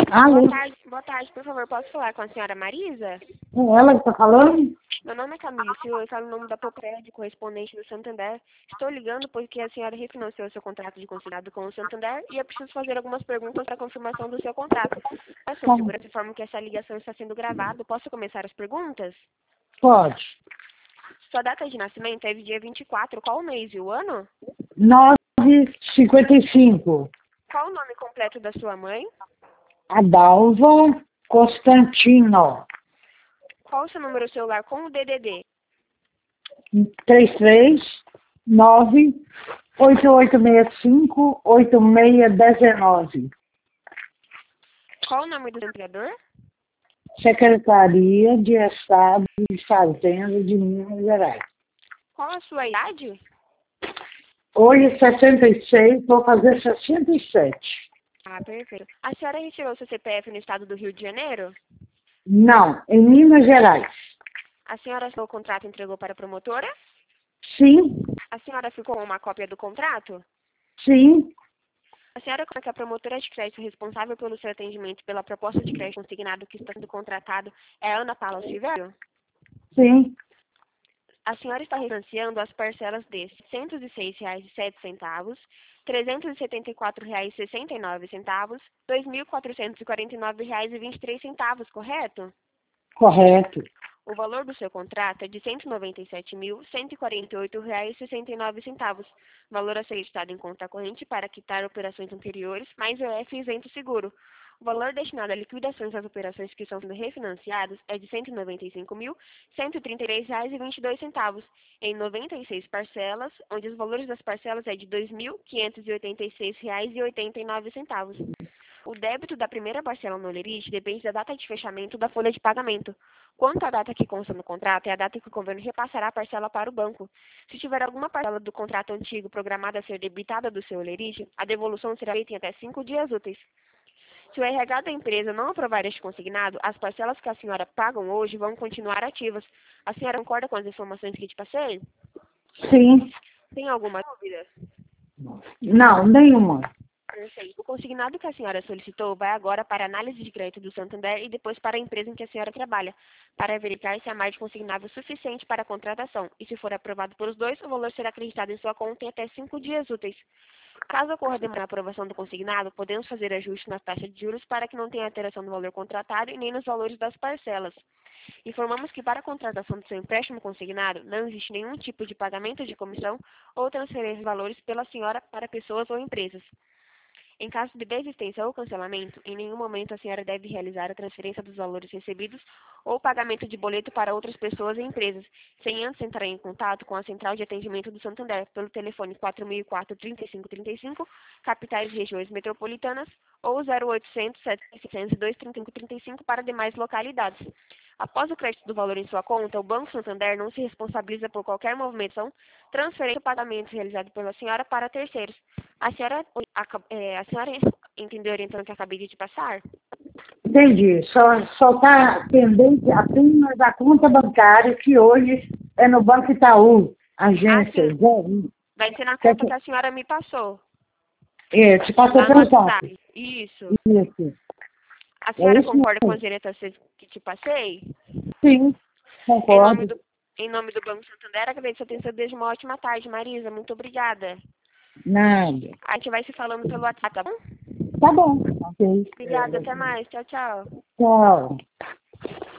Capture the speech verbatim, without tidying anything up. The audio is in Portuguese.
Alô? Boa tarde, boa tarde, por favor, posso falar com a senhora Marisa? É ela que está falando? Meu nome é Camila Silva, eu falo em nome da Popred, correspondente do Santander. Estou ligando porque a senhora refinanciou seu contrato de consignado com o Santander e eu preciso fazer algumas perguntas para confirmação do seu contrato. A sua Tá. segurança informa que essa ligação está sendo gravada. Posso começar as perguntas? Pode. Sua data de nascimento é dia vinte e quatro, qual o mês e o ano? nove e cinquenta e cinco. Qual o nome completo da sua mãe? Adalva Constantino. Qual o seu número celular com o D D D? três três nove oito oito seis cinco oito seis um nove. Qual o nome do empregador? Secretaria de Estado de Fazenda de Minas Gerais. Qual a sua idade? Hoje sessenta e seis, vou fazer sessenta e sete. Ah, perfeito. A senhora retirou seu C P F no estado do Rio de Janeiro? Não, em Minas Gerais. A senhora assinou o contrato e entregou para a promotora? Sim, A senhora ficou com uma cópia do contrato? sim, A senhora conhece que a promotora de crédito responsável pelo seu atendimento pela proposta de crédito consignado que está sendo contratado é a Ana Paula Silvério? sim. A senhora está refinanciando as parcelas de seiscentos e seis reais e sete centavos, trezentos e setenta e quatro reais e sessenta e nove centavos, dois mil quatrocentos e quarenta e nove reais e vinte e três centavos, correto? Correto. O valor do seu contrato é de cento e noventa e sete mil, cento e quarenta e oito reais e sessenta e nove centavos, valor a ser estado em conta corrente para quitar operações anteriores, mais o F isento seguro. O valor destinado a liquidações das operações que estão sendo refinanciadas é de cento e noventa e cinco mil, cento e trinta e três reais e vinte e dois centavos, em noventa e seis parcelas, onde os valores das parcelas é de dois mil quinhentos e oitenta e seis reais e oitenta e nove centavos. O débito da primeira parcela no lerite depende da data de fechamento da folha de pagamento. Quanto à data que consta no contrato, é a data que o governo repassará a parcela para o banco. Se tiver alguma parcela do contrato antigo programada a ser debitada do seu lerite, a devolução será feita em até cinco dias úteis. Se o R H da empresa não aprovar este consignado, as parcelas que a senhora pagam hoje vão continuar ativas. A senhora concorda com as informações que te passei? Sim. Tem alguma dúvida? Não, nenhuma. Perfeito. O consignado que a senhora solicitou vai agora para a análise de crédito do Santander e depois para a empresa em que a senhora trabalha, para verificar se há margem consignável suficiente para a contratação. E se for aprovado pelos dois, o valor será acreditado em sua conta em até cinco dias úteis. Caso ocorra demora na aprovação do consignado, podemos fazer ajustes na taxa de juros para que não tenha alteração no valor contratado e nem nos valores das parcelas. Informamos que para a contratação do seu empréstimo consignado, não existe nenhum tipo de pagamento de comissão ou transferência de valores pela senhora para pessoas ou empresas. Em caso de desistência ou cancelamento, em nenhum momento a senhora deve realizar a transferência dos valores recebidos ou pagamento de boleto para outras pessoas e empresas, sem antes entrar em contato com a Central de Atendimento do Santander, pelo telefone quatro mil e quatro, trinta e cinco trinta e cinco, capitais e regiões metropolitanas, ou zero oitocentos, setecentos e dois, trinta e cinco trinta e cinco para demais localidades. Após o crédito do valor em sua conta, o Banco Santander não se responsabiliza por qualquer movimentação, transferência ou pagamento realizado pela senhora para terceiros. A senhora, a, é, a senhora entendeu a orientação que eu acabei de te passar? Entendi. Só só está pendente apenas da conta bancária, que hoje é no Banco Itaú, agência. Ah, sim. Vai ser na conta que a senhora me passou. É, te passou Lá no pelo WhatsApp. zap. Isso. Isso. A É senhora isso concorda com mesmo. as orientações que te passei? Sim, Em nome concordo. do, em nome do Banco Santander, agradeço a atenção. Desejo uma ótima tarde, Marisa. Muito obrigada. Nada. A gente vai se falando pelo WhatsApp, tá bom? Tá bom. Ok. Obrigada, até mais. Tchau, tchau. Tchau.